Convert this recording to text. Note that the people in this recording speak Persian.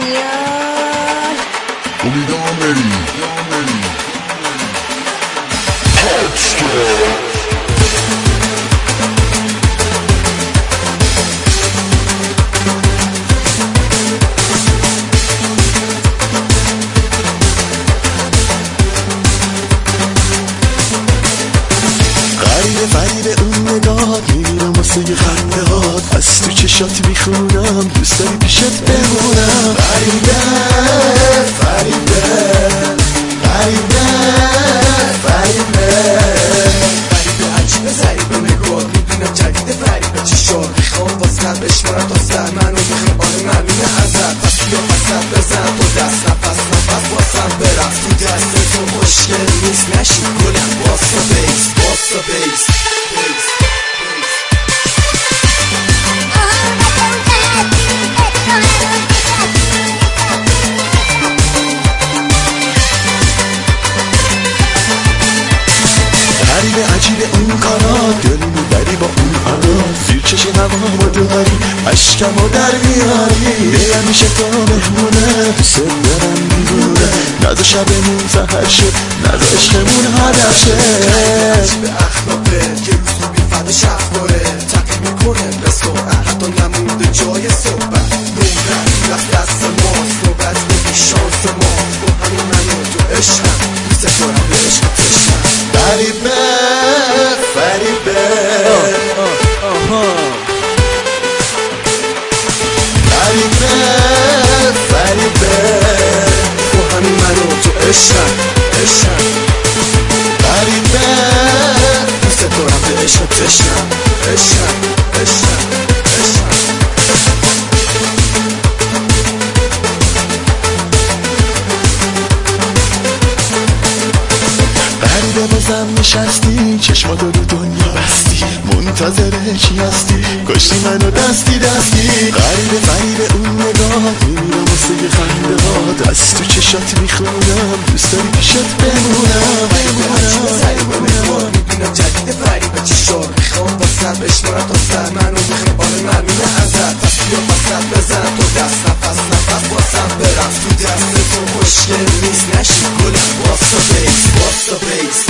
امیدوارم بری غریبه اون نگاه میمیرم واسه یه خنده هات از تو چشات میخونم دوست داری پیشت بمونم غریبه عجیبه ضریبه نگاه میبینم جدیده فریبه چشار میخوام واسه بشمارم تا سر منو میخوام آره ممنونه ازت پس بیا پست بزن تو دست نفس واسم برفت تو دست تو مشکل نیست نشید گلم باستا بیس غریبه عجیبه اون کارات دلی میبری با اون ادا زیر چشم هوا داری عشقمو در میاری دلم میشه تا مهمونه دوست دارم دیوونه نزا شبمون سهر شد نزا عشقمون هدف شه عجیبه اخلاقه که روز خوبی فدا شب داره تقیی میکنه به سرعت حتی نمونده جای صحبت نمرد رفت دست ماست نوبت بگی شانس ماست با همین من و تو عشقم دوست دارم به عشق تشنم غریبه با همین من و تو عشقم غریبه دوست دارم به عشق تشنم غریبه بازم نشستی چشماتو رو دنیا بستی منتظره چی هستی کشتی منو دستی غریبه اون نگاه میمیرم واسه یه خنده هات از تو چشات میخونم دوست داری پیشت بمونم میبینم جدید فریبه چشار میخوام واسه بشمارم تا سر منو میخوام آره ممنونه ازت پس بیا پست بزن تو دست نفس واسم برفت تو دست تو مشکل نیست نشید گلم باستا بیس